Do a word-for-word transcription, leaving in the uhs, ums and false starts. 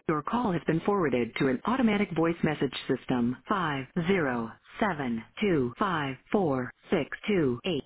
Your call has been forwarded to an automatic voice message system. Five zero seven two five four six two eight.